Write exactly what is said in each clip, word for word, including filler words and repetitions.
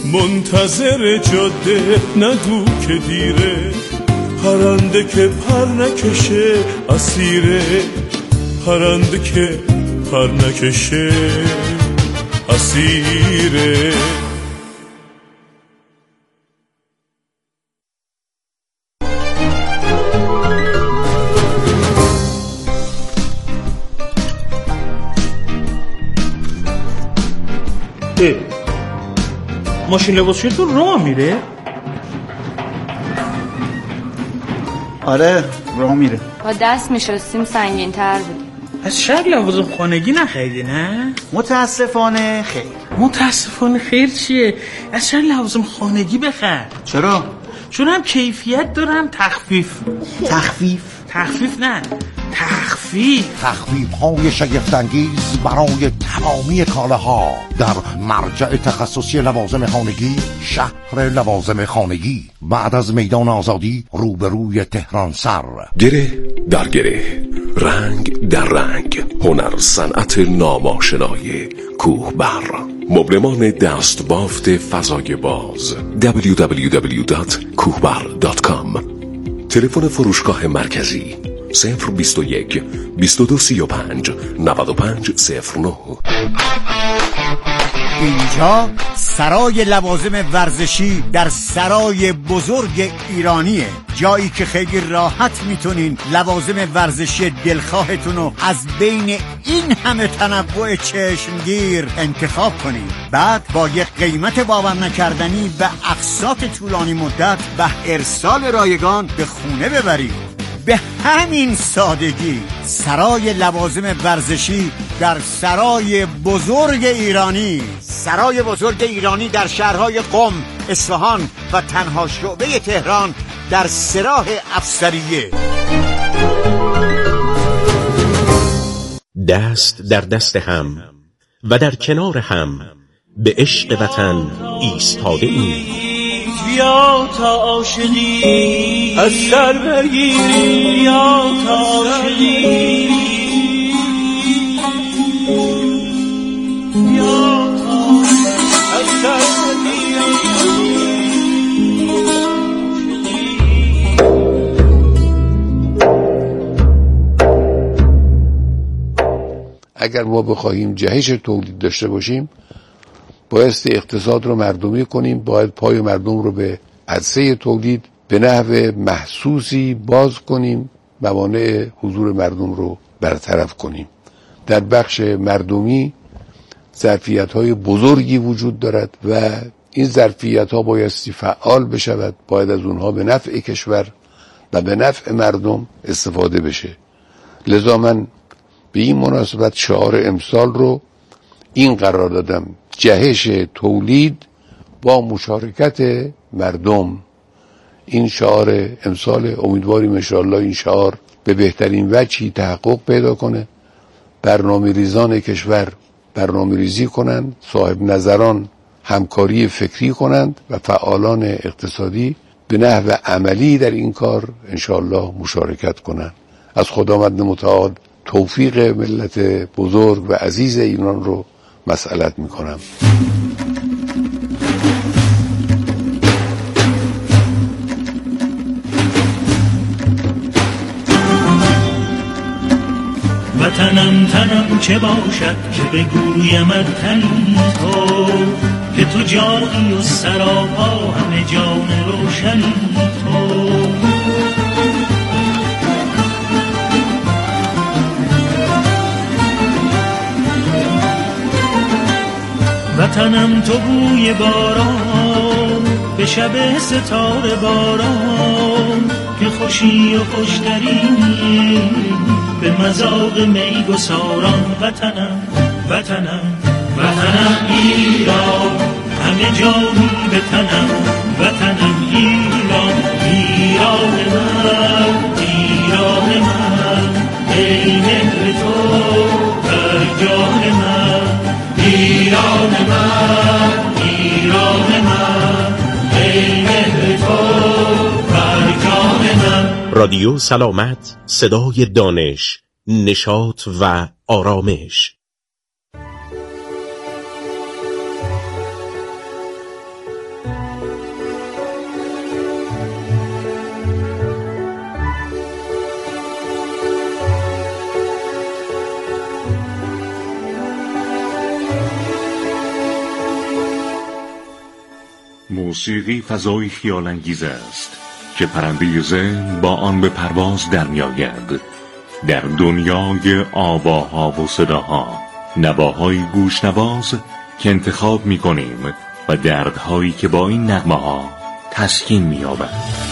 منتظر جاده نگو که دیره، پرنده که پر نکشه اسیره، پرنده که پر نکشه اسیره. ماشین لباسشویی تو راه میره؟ آره راه میره. با دست میشستیم سنگین تر بود. از شهر لوازم خانگی نخریدی نه؟ متاسفانه خیر. متاسفانه خیر چیه؟ از شهر لوازم خانگی بخر. چرا؟ چون هم کیفیت دارم تخفیف. تخفیف؟ تخفیف نه تخفیف. تخفیف های شگفت‌انگیز برای تمامی کالاها در مرجع تخصصی لوازم خانگی شهر لوازم خانگی، بعد از میدان آزادی روبروی تهران سر. گره در گره، رنگ در رنگ، هنر صنعت ناماشنای کوهبر، مبلمان دست بافت فضای باز. دبلیو دبلیو دبلیو دات کوهبر دات کام. تلفن فروشگاه مرکزی صفر بیست و یک بیست و دو سی و پنج نود و پنج صفر نه. اینجا سرای لوازم ورزشی در سرای بزرگ ایرانیه، جایی که خیلی راحت میتونین لوازم ورزشی دلخواهتون رو از بین این همه تنوع چشمگیر انتخاب کنید، بعد با یک قیمت باور نکردنی و اقساط طولانی مدت و ارسال رایگان به خونه ببرید. به همین سادگی سرای لوازم ورزشی در سرای بزرگ ایرانی. سرای بزرگ ایرانی در شهرهای قم، اصفهان و تنها شعبه تهران در سراح افسریه. دست در دست هم و در کنار هم به عشق وطن ایستاده ایم. بیا تا عاشقی از سر برگیری، بیا تا عاشقی، بیا تا از سر اگر ما بخواهیم جهش تولید داشته باشیم، بایستی اقتصاد رو مردمی کنیم، باید پای مردم رو به عرصه تولید به نحو محسوسی باز کنیم، موانع حضور مردم رو برطرف کنیم. در بخش مردمی ظرفیت‌های بزرگی وجود دارد و این ظرفیت‌ها بایستی فعال بشود، باید از اونها به نفع کشور و به نفع مردم استفاده بشه. لذا من به این مناسبت شعار امسال رو این قرار دادم: جهش تولید با مشارکت مردم. این شعار امسال، امیدواریم انشاءالله این شعار به بهترین وجهی تحقق پیدا کنه، برنامه ریزان کشور برنامه ریزی کنند، صاحب نظران همکاری فکری کنند و فعالان اقتصادی به نحو عملی در این کار انشاءالله مشارکت کنند. از خداوند متعال توفیق ملت بزرگ و عزیز ایران رو مسئلت میکنم. وطنم تنم چه باشد که بگویمت تنی تو، که تو جانی و سراپا همه جان روشنی تو. وطنم تو بوی باران به شب ستاره باران، که خوشی و خوشترینی به مذاق می گساران. وطنم وطنم وطنم ایران، همه جانی به تنم. وطنم ایران، ایران من، ایران من، ای مهر تو بر جان من. ایران من، ایران من، ای مهر تو بر جان من. رادیو سلامت، صدای دانش، نشاط و آرامش. موسیقی فضای خیال‌انگیز است که پرنده ذهن با آن به پرواز در می‌آید. در دنیای آواها و صداها، نواهای گوشنواز که انتخاب می‌کنیم و دردهایی که با این نغمه‌ها تسکین می‌یابند.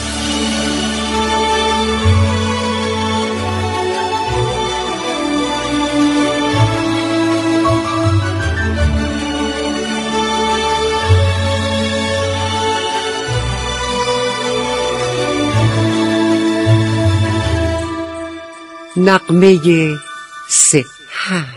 نغمه صحت.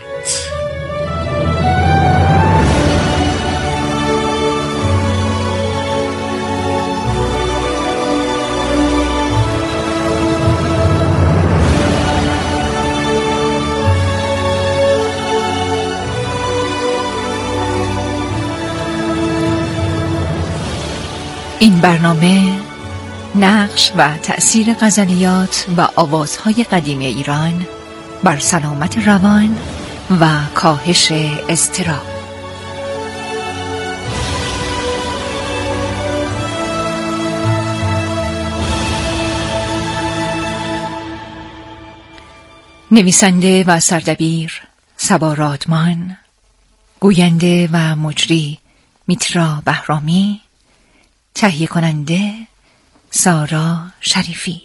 این برنامه نقش و تأثیر غزلیات و آوازهای قدیمی ایران بر سلامت روان و کاهش اضطراب. نویسنده و سردبیر صبا رادمان، گوینده و مجری میترا بهرامی، تهیه کننده سارا شریفی.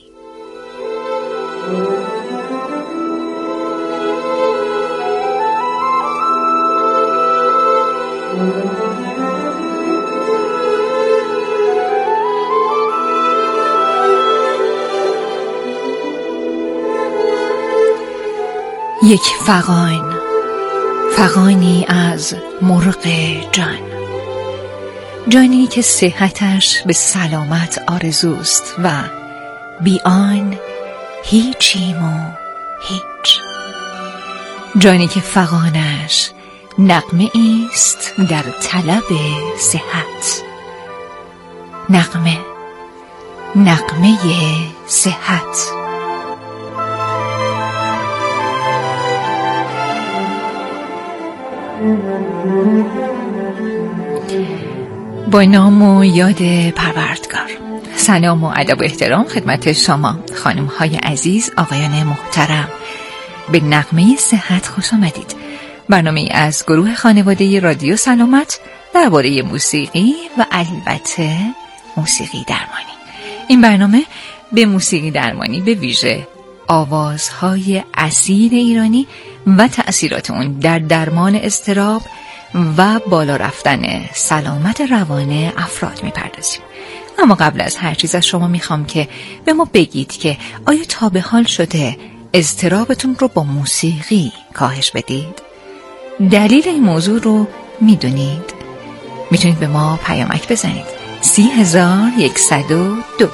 یک فغان، فغانی از مرغ جان، جانی که صحتش به سلامت آرزوست و بی آن هیچیم و هیچ. جانی که فغانش نغمه ایست در طلب صحت. نغمه، نغمه صحت. با نام و یاد پروردگار. سلام و ادب و احترام خدمت شما خانم های عزیز، آقایان محترم. به نغمه صحت خوش آمدید. برنامه از گروه خانواده رادیو سلامت درباره موسیقی و البته موسیقی درمانی. این برنامه به موسیقی درمانی، به ویژه آوازهای اصیل ایرانی و تأثیرات اون در درمان اضطراب و بالا رفتن سلامت روان افراد میپردازیم. اما قبل از هر چیز از شما میخوام که به ما بگید که آیا تا به حال شده اضطرابتون رو با موسیقی کاهش بدید؟ دلیل این موضوع رو میدونید؟ میتونید به ما پیامک بزنید. سی هزار یکصد و دو.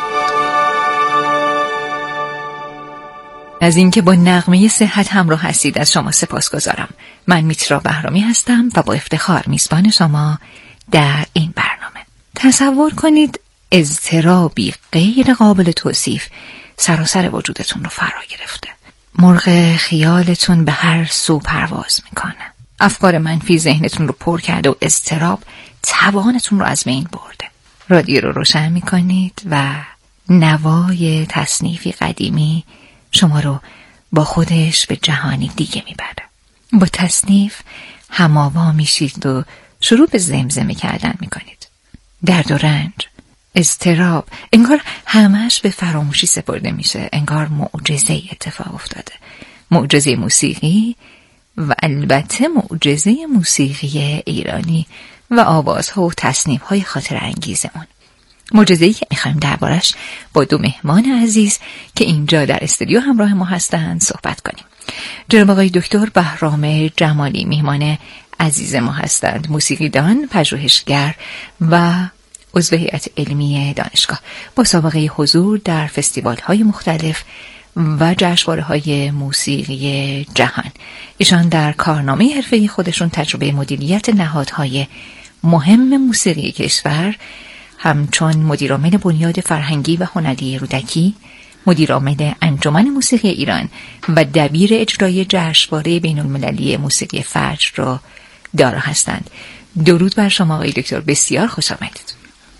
از اینکه با نغمه صحت همراه هستید از شما سپاسگزارم. من میترا بهرامی هستم و با افتخار میزبان شما در این برنامه. تصور کنید اضطرابی غیر قابل توصیف سراسر وجودتون رو فرا گرفته. مرغ خیالتون به هر سو پرواز میکنه. افکار منفی ذهنتون رو پر کرده و اضطراب توانتون رو از بین برده. رادیو رو روشن میکنید و نوای تصنیفی قدیمی شما رو با خودش به جهانی دیگه میبره. با تصنیف هماوا میشید و شروع به زمزمه کردن میکنید. درد و رنج، اضطراب، انگار همش به فراموشی سپرده میشه. انگار معجزه اتفاق افتاده. معجزه موسیقی و البته معجزه موسیقی ایرانی و آوازها و تصنیف‌های خاطر انگیز اون. معجزه‌ای که می‌خوایم دربارش با دو مهمان عزیز که اینجا در استودیو همراه ما هستند صحبت کنیم. جناب آقای دکتر بهرام جمالی مهمان عزیز ما هستند، موسیقیدان، پژوهشگر و عضو هیئت علمی دانشگاه با سابقه حضور در فستیوال‌های مختلف و جشنواره‌های موسیقی جهان. ایشان در کارنامه حرفه‌ای خودشون تجربه مدیریت نهادهای مهم موسیقی کشور، همچون مدیرعامل بنیاد فرهنگی و هنری رودکی، مدیرعامل انجمن موسیقی ایران و دبیر اجرای جشنواره بین‌المللی موسیقی فجر را دارا هستند. درود بر شما آقای دکتر، بسیار خوش آمدید.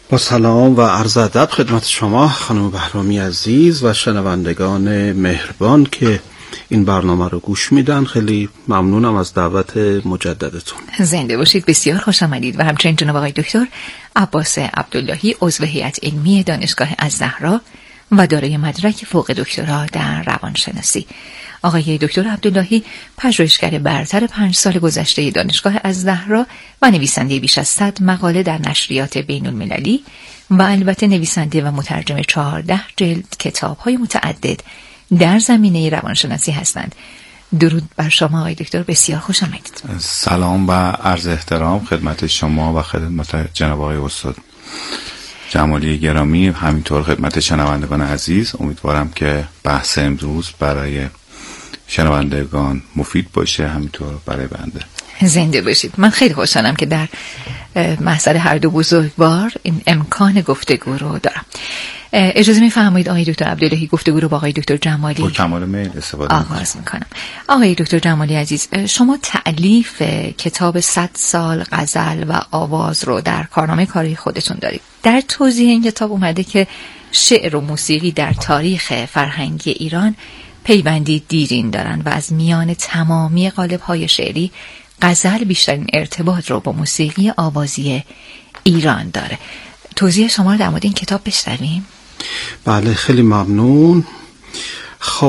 با سلام و عرض ادب خدمت شما خانم بهرامی عزیز و شنوندگان مهربان که این برنامه رو گوش میدن. خیلی ممنونم از دعوت مجددتون. زنده باشید. بسیار خوش آمدید. و همچنین جناب آقای دکتر عباس عبداللهی، عضو هیئت علمی دانشگاه الزهرا و دارای مدرک فوق دکترا در روانشناسی. آقای دکتر عبداللهی پژوهشگر برتر پنج سال گذشته دانشگاه الزهرا و نویسنده بیش از صد مقاله در نشریات بین المللی و البته نویسنده و مترجم چهارده جلد کتاب‌های متعدد در زمینه روانشناسی هستند. درود بر شما آقای دکتر، بسیار خوش آمدید. سلام و عرض احترام خدمت شما و خدمت جناب آقای استاد جمالی گرامی، همینطور خدمت شنوندگان عزیز. امیدوارم که بحث امروز برای شنوندگان مفید باشه، همینطور برای بنده. زنده باشید. من خیلی خوشحالم که در محضر هر دو بزرگوار این امکان گفتگو رو دارم. اجازه می‌فرمایید آقای دکتر عبداللهی گفتگو رو با آقای دکتر جمالی با کمال میل استفاده آغاز می‌کنم. آقای دکتر جمالی عزیز، شما تألیف کتاب صد سال غزل و آواز رو در کارنامه کاری خودتون دارید. در توضیح این کتاب اومده که شعر و موسیقی در تاریخ فرهنگی ایران پیوندی دیرین دارن و از میان تمامی قالب‌های شعری غزل بیشترین ارتباط رو با موسیقی آوازی ایران داره. توضیح شما رو در مورد این کتاب بشنویم. بله، خیلی ممنون. خب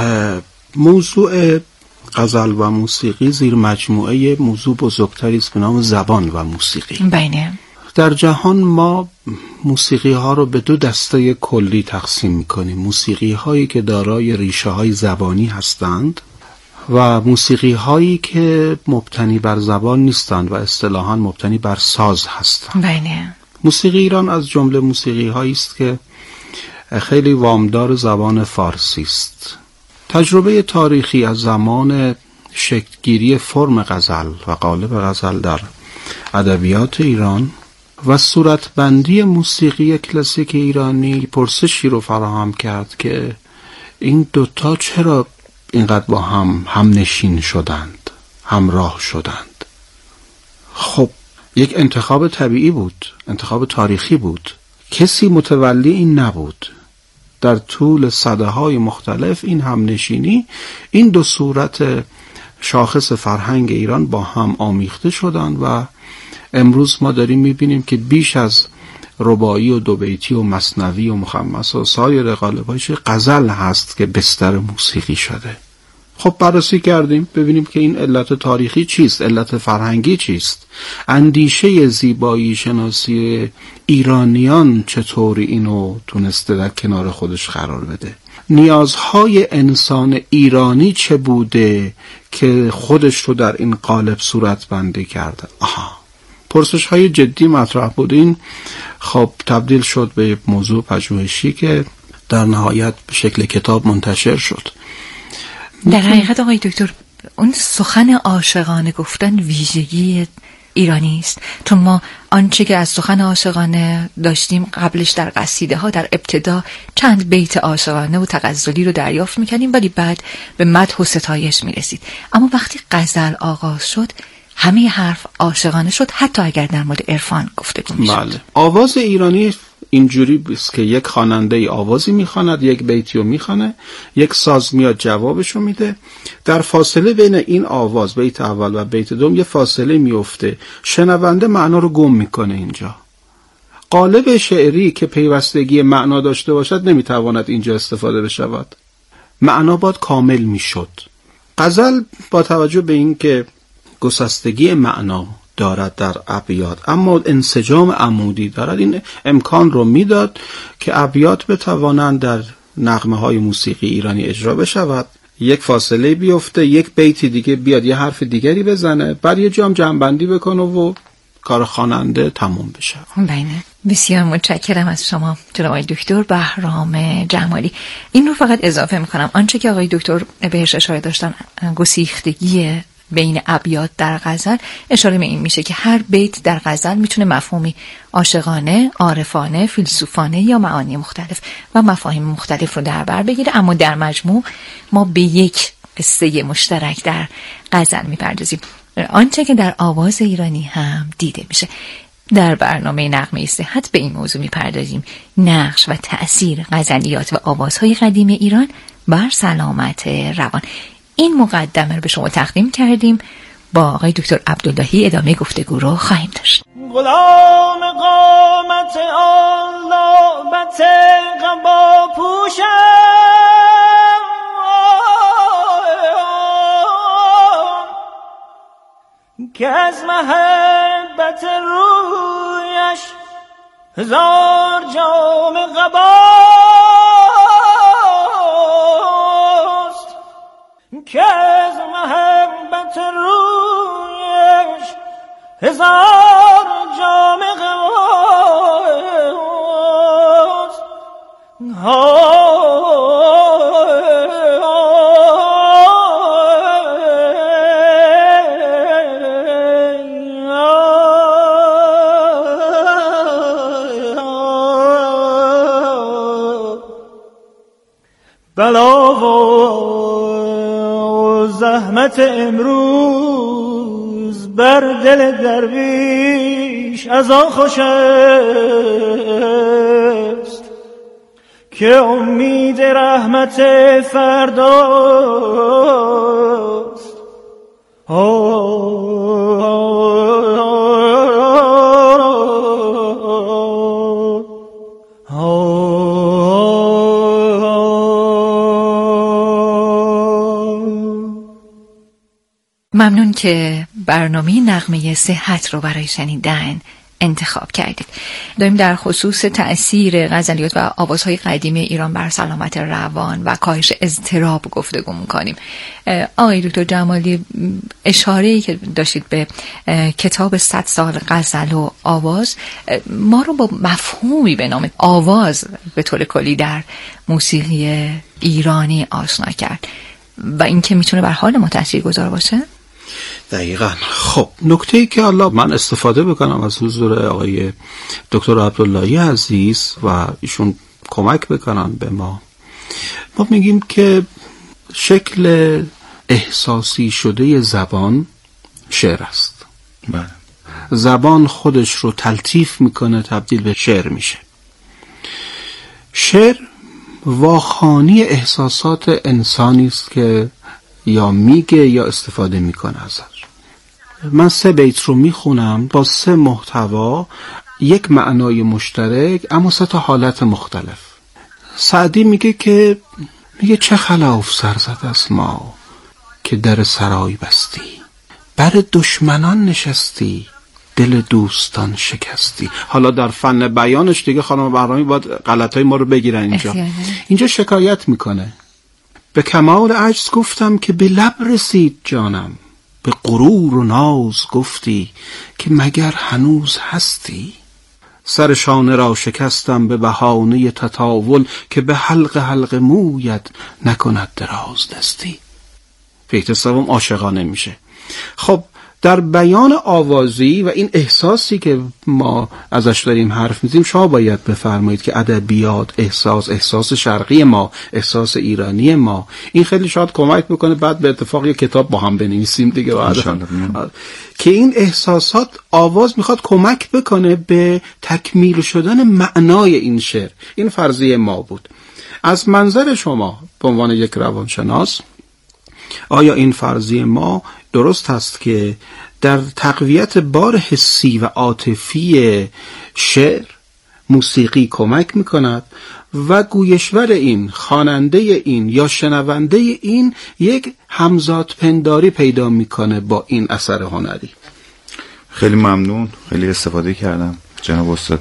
موضوع غزل و موسیقی زیر مجموعه موضوع بزرگتری است به نام زبان و موسیقی. بله. در جهان ما موسیقی ها رو به دو دسته کلی تقسیم می‌کنیم. موسیقی هایی که دارای ریشه های زبانی هستند و موسیقی هایی که مبتنی بر زبان نیستند و اصطلاحاً مبتنی بر ساز هستند. بله. موسیقی ایران از جمله موسیقی هایی است که خیلی وامدار زبان فارسی است. تجربه تاریخی از زمان شکلگیری فرم غزل و قالب غزل در ادبیات ایران و صورتبندی موسیقی کلاسیک ایرانی پرسشی رو فراهم کرد که این دوتا چرا اینقدر با هم هم نشین شدند، همراه شدند. خب یک انتخاب طبیعی بود، انتخاب تاریخی بود. کسی متولی این نبود. در طول سده‌های مختلف این همنشینی، این دو صورت شاخص فرهنگ ایران با هم آمیخته شدند و امروز ما داریم میبینیم که بیش از رباعی و دوبیتی و مثنوی و مخمس و سایر قالب‌هاش غزل هست که بستر موسیقی شده. خب بررسی کردیم ببینیم که این علت تاریخی چیست، علت فرهنگی چیست، اندیشه زیبایی شناسی ایرانیان چطوری اینو تونسته در کنار خودش قرار بده، نیازهای انسان ایرانی چه بوده که خودش رو در این قالب صورت بندی کرده. آها، پرسش های جدی مطرح بود. این خب تبدیل شد به موضوع پژوهشی که در نهایت به شکل کتاب منتشر شد. در حقیقت آقای دکتر اون سخن عاشقانه گفتن ویژگی ایرانی است، چون ما آنچه که از سخن عاشقانه داشتیم قبلش در قصیده ها در ابتدا چند بیت عاشقانه و تغزلی رو دریافت میکنیم ولی بعد به مدح و ستایش میرسید. اما وقتی غزل آغاز شد همه حرف عاشقانه شد، حتی اگر در مورد عرفان گفتگو میشد. بله. آواز ایرانی اینجوری است که یک خواننده آوازی میخواند، یک بیتی رو میخوانه، یک ساز میاد جوابشو میده، در فاصله بین این آواز بیت اول و بیت دوم یه فاصله میفته، شنونده معنا رو گم میکنه. اینجا قالب شعری که پیوستگی معنا داشته باشد نمیتواند اینجا استفاده بشود، معنا باید کامل میشد. غزل با توجه به این که گسستگی معنا دارد در ابیات اما انسجام عمودی دارد، این امکان رو میداد که ابیات بتوانند در نغمه های موسیقی ایرانی اجرا بشود، یک فاصله بیفته، یک بیتی دیگه بیاد یه حرف دیگری بزنه، بعد یه جام جمع‌بندی بکنه و کار خواننده تموم بشه. بله، بسیار متشکرم از شما جناب آقای دکتر بهرام جمالی. این رو فقط اضافه میکنم آنچه که آقای دکتر بهش اشاره داشتن، گسیختگی بین ابیات در غزل، اشاره به این میشه که هر بیت در غزل میتونه مفهومی عاشقانه، عارفانه، فیلسوفانه یا معانی مختلف و مفاهیم مختلف رو در بر بگیره، اما در مجموع ما به یک قصه مشترک در غزل میپردازیم، آنچه که در آواز ایرانی هم دیده میشه. در برنامه نغمه صحت به این موضوع می‌پردازیم: نقش و تأثیر غزلیات و آوازهای قدیم ایران بر سلامت روان. این مقدمه رو به شما تقدیم کردیم. با آقای دکتر عبداللهی ادامه گفتگو رو خواهیم داشت. غلام قامت الله بت قبا پوشم که از محبت رویش هزار جام قباست، که از محبت رویش هزار جام قباست. بلا و زحمت امروز بر دل درویش از آن خوش است که امید رحمت فرداست. ممنون که برنامه نغمه صحت رو برای شنیدن انتخاب کردید. داریم در خصوص تأثیر غزلیات و آوازهای قدیمی ایران بر سلامت روان و کاهش اضطراب گفتگو می‌کنیم. آقای دکتر جمالی، اشاره‌ای که داشتید به کتاب صد سال غزل و آواز ما رو با مفهومی به نام آواز به طور کلی در موسیقی ایرانی آشنا کرد و این که میتونه بر حال ما تاثیرگذار باشه. دقیقاً. خب نکته‌ای که حالا من استفاده بکنم از حضور آقای دکتر عبداللهی عزیز و ایشون کمک بکنن به ما، ما میگیم که شکل احساسی شده زبان شعر است. بله. زبان خودش رو تلطیف میکنه، تبدیل به شعر میشه. شعر واخوانی احساسات انسانی است که یا میگه یا استفاده میکنه ازش. من سه بیت رو میخونم با سه محتوا، یک معنای مشترک اما سه تا حالت مختلف. سعدی میگه که میگه چه خلاف سر زد از ما که در سرای بستی، بر دشمنان نشستی، دل دوستان شکستی. حالا در فن بیانش دیگه خانم بهرامی باید غلطای ما رو بگیرن. اینجا اینجا شکایت میکنه: به کمال عجز گفتم که به لب رسید جانم، به غرور و ناز گفتی که مگر هنوز هستی. سر شانه را شکستم به بهانه تطاول، که به حلق حلق مویت نکند دراز دستی. بیت سوم عاشقانه میشه. خب در بیان آوازی و این احساسی که ما ازش داریم حرف میزنیم، شما باید بفرمایید که ادبیات، احساس، احساس شرقی ما، احساس ایرانی ما، این خیلی شاید کمک بکنه بعد به اتفاق یک کتاب با هم بنویسیم دیگه که این احساسات، آواز میخواد کمک بکنه به تکمیل شدن معنای این شعر. این فرضیه ما بود. از منظر شما به عنوان یک روانشناس، آیا این فرضیه ما درست هست که در تقویت بار حسی و عاطفی شعر موسیقی کمک میکند و گویشور این، خواننده این یا شنونده این یک همزاد پنداری پیدا میکنه با این اثر هنری؟ خیلی ممنون، خیلی استفاده کردم جناب استاد.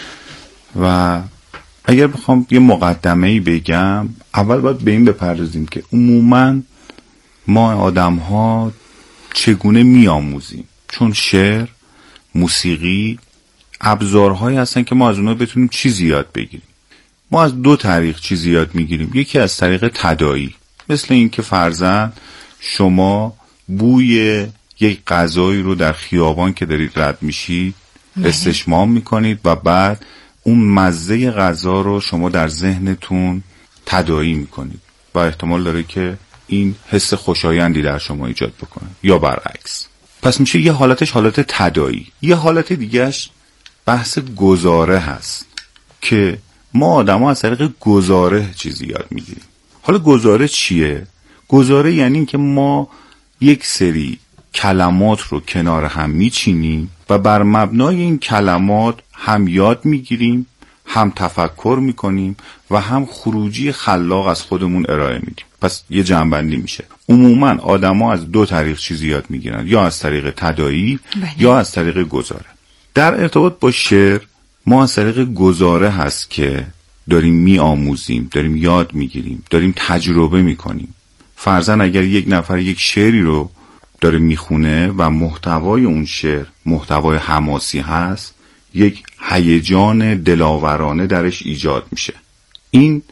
و اگر بخوام یه مقدمه‌ای بگم، اول باید به این بپردازیم که عموماً ما آدم ها چگونه میآموزیم، چون شعر، موسیقی ابزارهایی هستن که ما از اونها بتونیم چیزی یاد بگیریم. ما از دو طریق چیزی یاد میگیریم. یکی از طریق تداعی، مثل این که فرضاً شما بوی یک غذایی رو در خیابان که دارید رد میشید استشمام میکنید و بعد اون مزه غذا رو شما در ذهنتون تداعی میکنید و احتمال داره که این حس خوشایندی در شما ایجاد بکنه یا برعکس. پس میشه یه حالتش حالت تداعی. یه حالت دیگهش بحث گزاره هست که ما آدم‌ها از طریق گزاره چیزی یاد میگیریم. حالا گزاره چیه؟ گزاره یعنی این که ما یک سری کلمات رو کنار هم میچینیم و بر مبنای این کلمات هم یاد میگیریم، هم تفکر میکنیم و هم خروجی خلاق از خودمون ارائه میدیم. پس یه جمع‌بندی میشه. عموما آدم‌ها از دو طریق چیزی یاد میگیرن، یا از طریق تداعی یا از طریق گزاره. در ارتباط با شعر ما از طریق گزاره هست که داریم میآموزیم، داریم یاد میگیریم، داریم تجربه میکنیم. فرضاً اگر یک نفر یک شعری رو داره میخونه و محتوای اون شعر محتوای حماسی هست، یک هیجان دلاورانه درش ایجاد میشه. این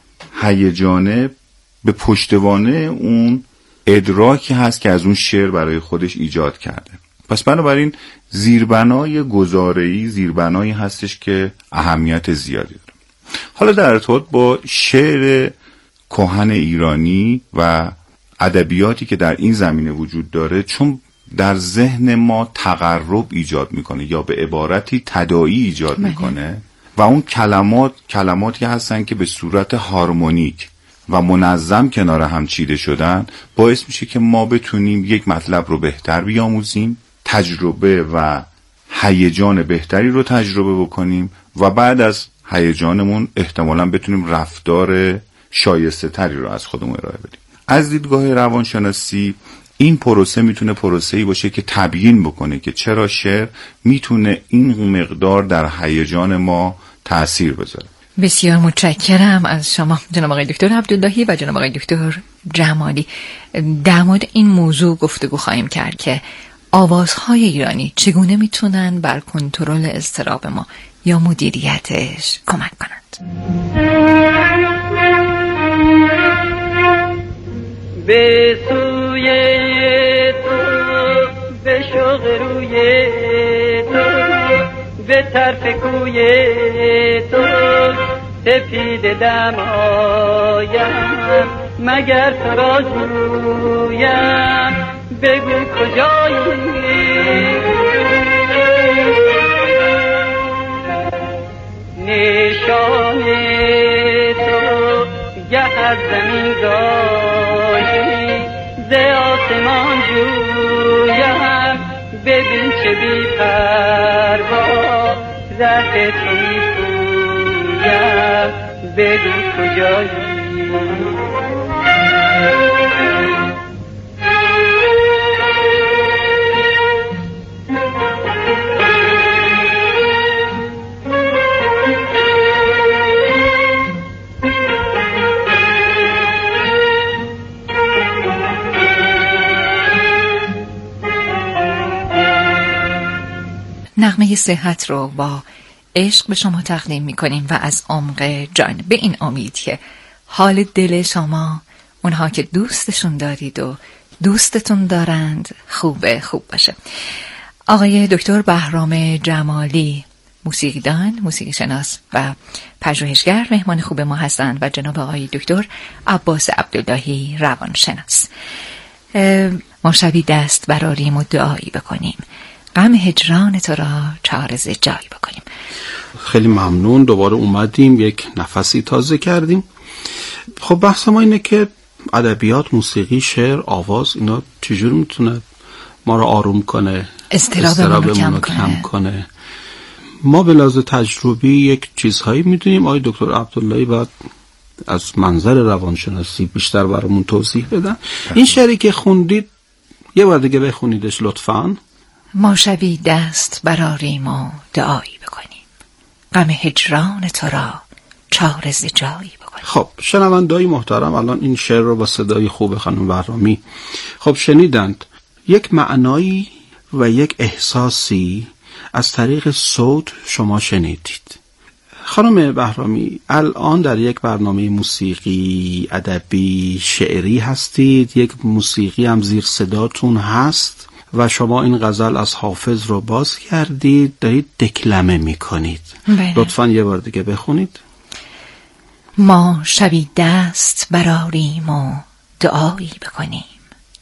هیجانه به پشتوانه اون ادراکی هست که از اون شعر برای خودش ایجاد کرده. پس بنابراین زیربنای گزاره‌ای زیربنایی هستش که اهمیت زیادی داره. حالا در ارتباط با شعر کهن ایرانی و ادبیاتی که در این زمینه وجود داره، چون در ذهن ما تقرب ایجاد میکنه یا به عبارتی تداعی ایجاد میکنه و اون کلمات کلماتی هستن که به صورت هارمونیک و منظم کنار هم چیده شدن، باعث میشه که ما بتونیم یک مطلب رو بهتر بیاموزیم، تجربه و هیجان بهتری رو تجربه بکنیم و بعد از هیجانمون احتمالاً بتونیم رفتار شایسته تری رو از خودمون ارائه بدیم. از دیدگاه روانشناسی این پروسه میتونه پروسه‌ای باشه که تبیین بکنه که چرا شعر میتونه این مقدار در هیجان ما تأثیر بذاره. بسیار متشکرم از شما جناب آقای دکتر عبداللهی و جناب آقای دکتر جمالی. در مورد این موضوع گفتگو خواهیم کرد که آوازهای ایرانی چگونه میتونن بر کنترل اضطراب ما یا مدیریتش کمک کنند. به سوی تو، به شوق روی تو، به طرف کوی تو، سپید دم آیم مگر تو را جویم، بگو کجایی نشان تو گه از زمین گاهی ز آسمان جویم، ببین چه بی پروا زهر تو می پویم، بگو کجایی نغمه صحت رو با عشق به شما تقدیم میکنیم و از عمق جان به این امید که حال دل شما، اونها که دوستشون دارید و دوستتون دارند، خوب خوب باشه. آقای دکتر بهرام جمالی، موسیقیدان، موسیقی شناس و پژوهشگر مهمان خوب ما هستند و جناب آقای دکتر عباس عبداللهی روانشناس. ما شبی دست براریم و دعایی بکنیم، غم هجران تو را چارز جای بکنیم. خیلی ممنون، دوباره اومدیم یک نفسی تازه کردیم. خب بحث ما اینه که ادبیات، موسیقی، شعر، آواز، اینا چجور میتونه ما رو آروم کنه، اضطرابمون رو کم, کم کنه. ما به لحاظ تجربی یک چیزهایی میدونیم. آقای دکتر عبداللهی باید از منظر روانشناسی بیشتر برامون توضیح بدن. این شعری که خوندید یه بار دیگه بخونیدش لطفاً. ما شبی دست براریم و دعایی بکنیم، غم هجران تو را چارز جایی بکنیم. خب شنونده‌های محترم، الان این شعر رو با صدای خوب خانم بهرامی خب شنیدند. یک معنایی و یک احساسی از طریق صوت شما شنیدید. خانم بهرامی، الان در یک برنامه موسیقی، ادبی، شعری هستید، یک موسیقی هم زیر صداتون هست و شما این غزل از حافظ رو باز کردید، دارید دکلمه میکنید. لطفاً یه بار دیگه بخونید. ما شبی دست براریم و دعایی بکنیم،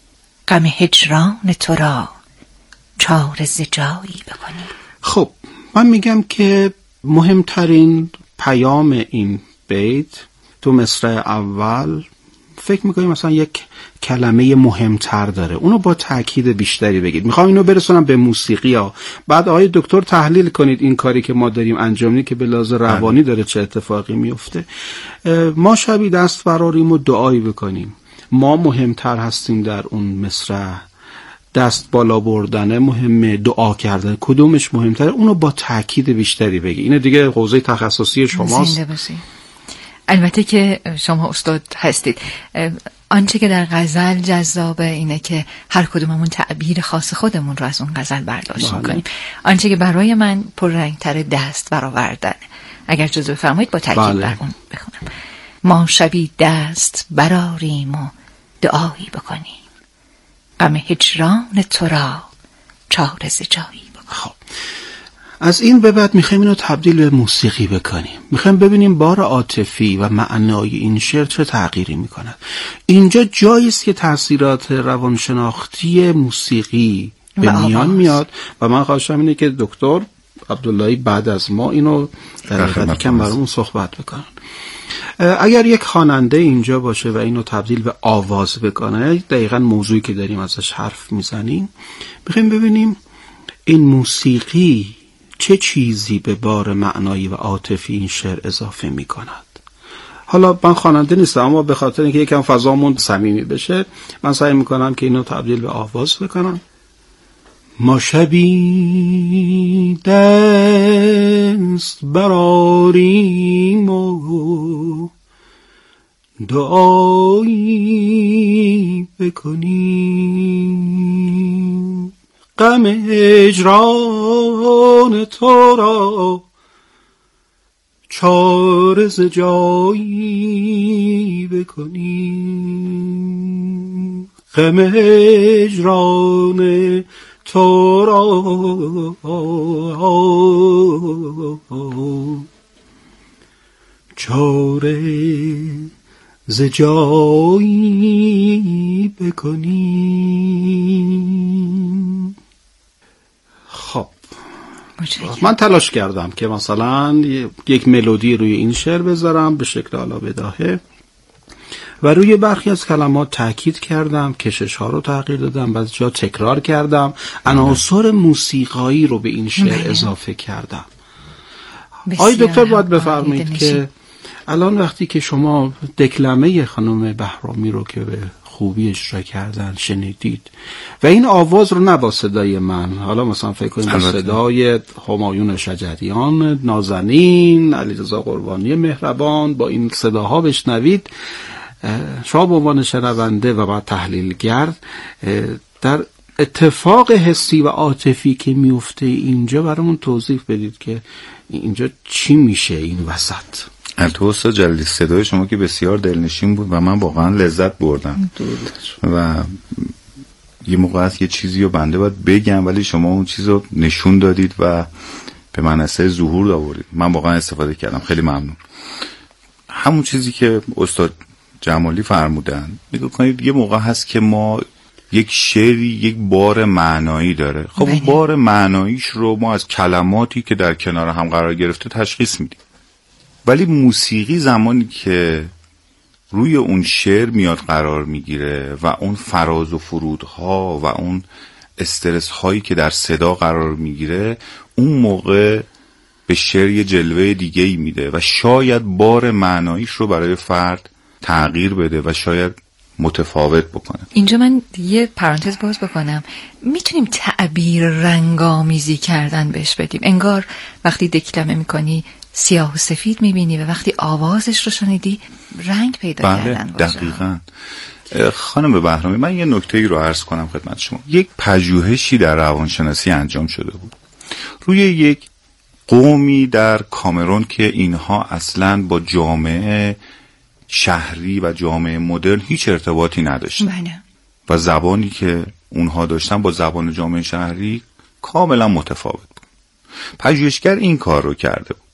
غم هجران تو را چارز جایی بکنیم. خب من میگم که مهمترین پیام این بیت تو مصرع اول فکر میکنیم مثلا یک کلمه مهمتر داره، اونو با تأکید بیشتری بگید. میخوام اینو برسونم به موسیقی ها، بعد آقای دکتر تحلیل کنید این کاری که ما داریم انجام میدیم که به لحاظ روانی داره چه اتفاقی میفته. ما شبی دست براریم و دعایی بکنیم، ما مهمتر هستیم در اون مصرع، دست بالا بردن مهمه، دعا کردن کدومش مهمتره، اونو با تأکید بیشتری بگی. اینه دیگه حوزه تخصصی شماست. زنده باشی. البته که شما استاد هستید. آنچه که در غزل جذابه اینه که هر کدوممون تعبیر خاص خودمون رو از اون غزل برداشت میکنیم. آنچه که برای من پررنگتر دست برآوردن، اگر اجازه بفرمایید با تاکید بله. بر اون بخونم. ما شبی دست براریم و دعایی بکنیم، غم هجران تو را چاره ز جایی بکنیم. خب از این به بعد میخوایم اینو تبدیل به موسیقی بکنیم. میخوایم ببینیم بار عاطفی و معنای این شعر چه تغییری میکند. اینجا جایی است که تاثیرات روانشناختی موسیقی به میان میاد و من خواهشم اینه که دکتر عبداللهی بعد از ما اینو در حقیقت کم برامون صحبت بکنن. اگر یک خواننده اینجا باشه و اینو تبدیل به آواز بکنه، دقیقاً موضوعی که داریم ازش حرف میزنیم، میخوایم ببینیم این موسیقی چه چیزی به بار معنایی و عاطفی این شعر اضافه می کند. حالا من خواننده نیستم، اما به خاطر اینکه یکم فضامون صمیمی بشه من سعی میکنم که اینو تبدیل به آواز بکنم. ما شبی دست براریم و دعایی بکنیم، غم هجران تو را چاره ز جایی بکنیم، غم هجران تو را چاره ز جایی بکنیم. خب من تلاش کردم که مثلا یک ملودی روی این شعر بذارم به شکل علا بداهه و روی برخی از کلمات تاکید کردم، کشش ها رو تغییر دادم، بعضی جا تکرار کردم، عناصر موسیقایی رو به این شعر اضافه کردم. آقای دکتر باید بفرمایید که الان وقتی که شما دکلمه خانم بهرامی رو که به خوبی اجرا کردن شنیدید و این آواز رو نه با صدای من، حالا مثلا فکر کنید با صدای همایون شجریان نازنین، علیرضا قربانی مهربان، با این صداها بشنوید، شما به عنوان شنونده و بعد تحلیلگر در اتفاق حسی و عاطفی که میفته اینجا برامون توضیح بدید که اینجا چی میشه این وسط. البته جلیلی صدای شما که بسیار دلنشین بود و من واقعا لذت بردم و یه موقع هست یه چیزی رو بنده باید بگم ولی شما اون چیز رو نشون دادید و به منصه ظهور آوردید. من واقعا استفاده کردم، خیلی ممنون. همون چیزی که استاد جمالی فرمودن، نگاه کنید یه موقع هست که ما یک شعری یک بار معنایی داره، خب اون بار معناییش رو ما از کلماتی که در کنار هم قرار گرفته تشخیص میدیم، ولی موسیقی زمانی که روی اون شعر میاد قرار میگیره و اون فراز و فرودها و اون استرس هایی که در صدا قرار میگیره، اون موقع به شعر یه جلوه دیگه ای میده و شاید بار معناییش رو برای فرد تغییر بده و شاید متفاوت بکنه. اینجا من یه پرانتز باز بکنم، میتونیم تعبیر رنگامیزی کردن بهش بدیم. انگار وقتی دکلمه میکنی سیاه و سفید میبینی و وقتی آوازش رو شنیدی رنگ پیدا بله کردن باشه. دقیقاً. خانم بهرامی، من یه نکته ای رو عرض کنم خدمت شما. یک پژوهشی در روانشناسی انجام شده بود روی یک قومی در کامرون که اینها اصلاً با جامعه شهری و جامعه مدرن هیچ ارتباطی نداشتن بله. و زبانی که اونها داشتن با زبان جامعه شهری کاملا متفاوت بود. پژوهشگر این کار رو کرده بود،